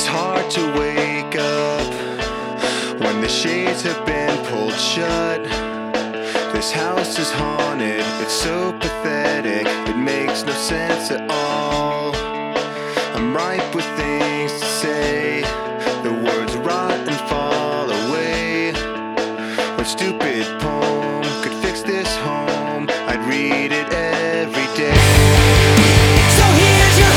It's hard to wake up when the shades have been pulled shut. This house is haunted, it's so pathetic, it makes no sense at all. I'm ripe with things to say, the words rot and fall away. What stupid poem could fix this home? I'd read it every day. So here's your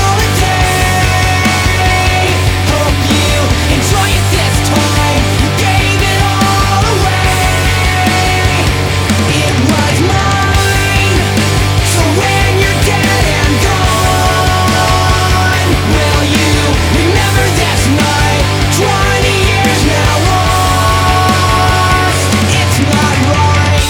holiday. Hope you enjoy it this time. You gave it all away. It was mine. So when you're dead and gone, will you remember this night? 20 years now lost. It's not right.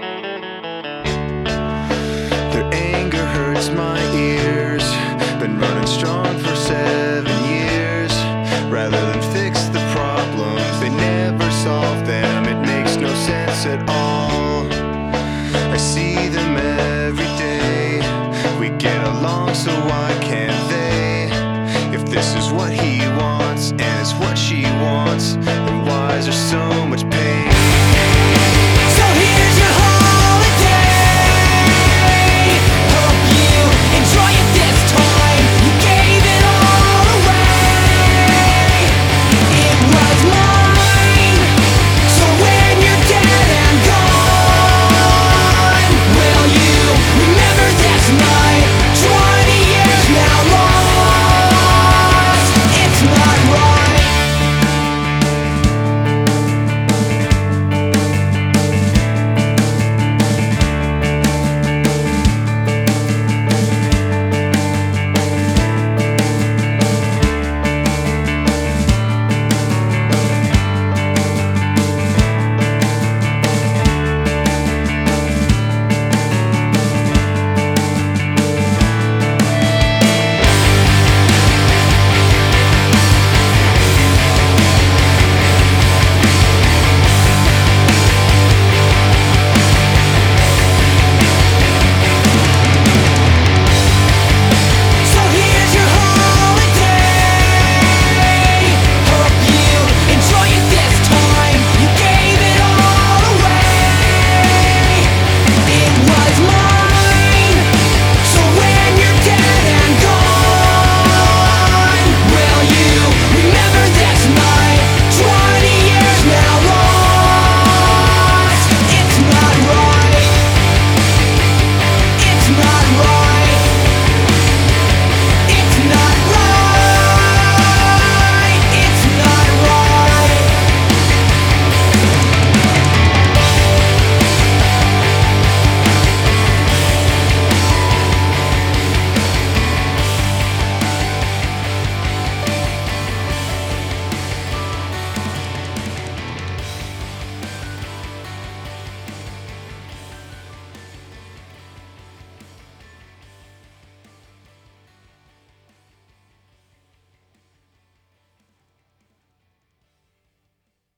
Their anger hurts my ears, been running